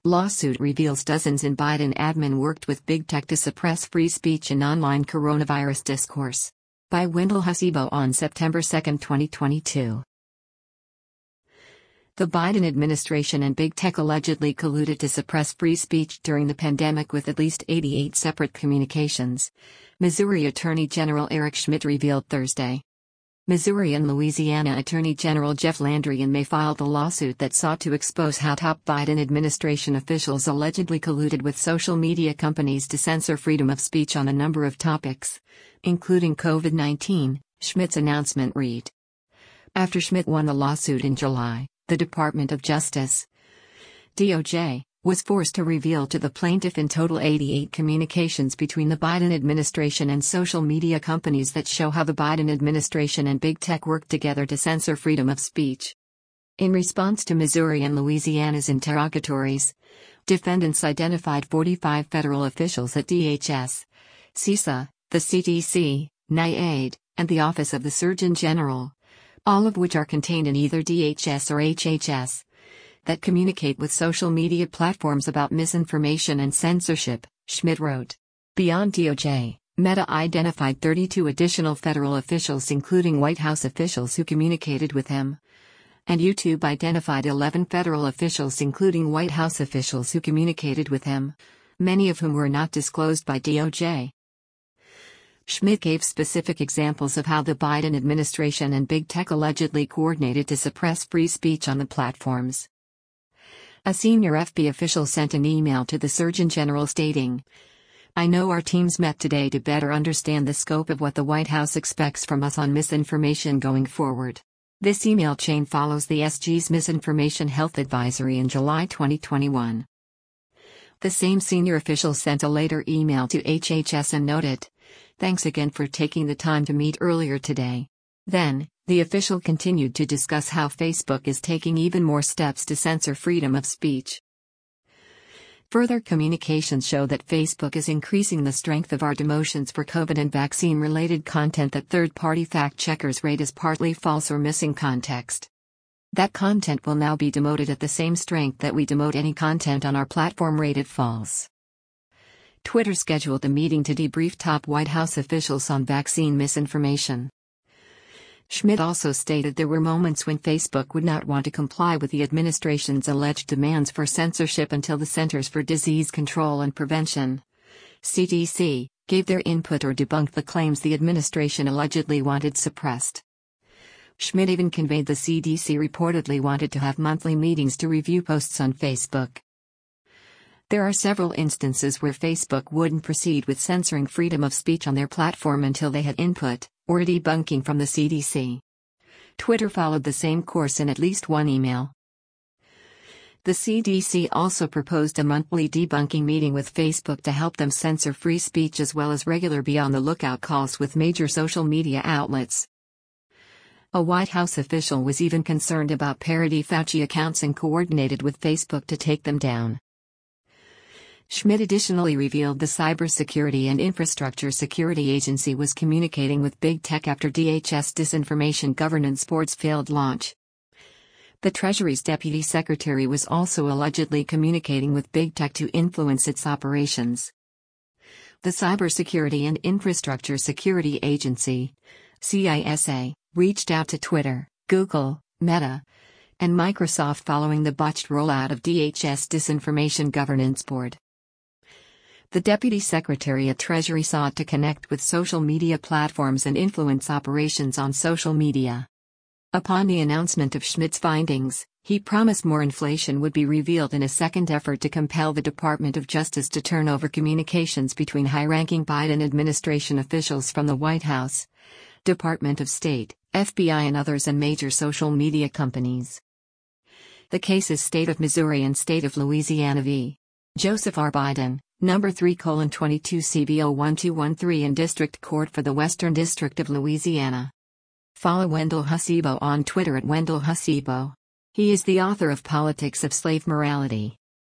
Lawsuit reveals dozens in Biden admin worked with big tech to suppress free speech in online coronavirus discourse. By Wendell Hasibo on September 2, 2022. The Biden administration and big tech allegedly colluded to suppress free speech during the pandemic with at least 88 separate communications, Missouri Attorney General Eric Schmitt revealed Thursday. Missouri and Louisiana Attorney General Jeff Landry in May filed a lawsuit that sought to expose how top Biden administration officials allegedly colluded with social media companies to censor freedom of speech on a number of topics, including COVID-19, Schmitt's announcement read. After Schmitt won the lawsuit in July, the Department of Justice, DOJ, was forced to reveal to the plaintiff in total 88 communications between the Biden administration and social media companies that show how the Biden administration and big tech worked together to censor freedom of speech. In response to Missouri and Louisiana's interrogatories, defendants identified 45 federal officials at DHS, CISA, the CDC, NIAID, and the Office of the Surgeon General, all of which are contained in either DHS or HHS, that communicate with social media platforms about misinformation and censorship, Schmitt wrote. Beyond DOJ, Meta identified 32 additional federal officials, including White House officials who communicated with him. And YouTube identified 11 federal officials, including White House officials who communicated with him, many of whom were not disclosed by DOJ. Schmitt gave specific examples of how the Biden administration and big tech allegedly coordinated to suppress free speech on the platforms. A senior FB official sent an email to the Surgeon General stating, "I know our teams met today to better understand the scope of what the White House expects from us on misinformation going forward." This email chain follows the SG's Misinformation Health Advisory in July 2021. The same senior official sent a later email to HHS and noted, "Thanks again for taking the time to meet earlier today." Then, the official continued to discuss how Facebook is taking even more steps to censor freedom of speech. Further communications show that Facebook is increasing the strength of our demotions for COVID and vaccine-related content that third-party fact-checkers rate as partly false or missing context. That content will now be demoted at the same strength that we demote any content on our platform rated false. Twitter scheduled a meeting to debrief top White House officials on vaccine misinformation. Schmitt also stated there were moments when Facebook would not want to comply with the administration's alleged demands for censorship until the Centers for Disease Control and Prevention, CDC, gave their input or debunked the claims the administration allegedly wanted suppressed. Schmitt even conveyed the CDC reportedly wanted to have monthly meetings to review posts on Facebook. There are several instances where Facebook wouldn't proceed with censoring freedom of speech on their platform until they had input, or debunking from the CDC. Twitter followed the same course in at least one email. The CDC also proposed a monthly debunking meeting with Facebook to help them censor free speech as well as regular be-on-the-lookout calls with major social media outlets. A White House official was even concerned about parody Fauci accounts and coordinated with Facebook to take them down. Schmitt additionally revealed the Cybersecurity and Infrastructure Security Agency was communicating with big tech after DHS Disinformation Governance Board's failed launch. The Treasury's Deputy Secretary was also allegedly communicating with big tech to influence its operations. The Cybersecurity and Infrastructure Security Agency, CISA, reached out to Twitter, Google, Meta, and Microsoft following the botched rollout of DHS Disinformation Governance Board. The Deputy Secretary at Treasury sought to connect with social media platforms and influence operations on social media. Upon the announcement of Schmitt's findings, he promised more inflation would be revealed in a second effort to compel the Department of Justice to turn over communications between high-ranking Biden administration officials from the White House, Department of State, FBI and others and major social media companies. The cases State of Missouri and State of Louisiana v. Joseph R. Biden, Number 3:22 CBO 1213 in District Court for the Western District of Louisiana. Follow Wendell Hasibo on Twitter at Wendell Hasibo. He is the author of Politics of Slave Morality.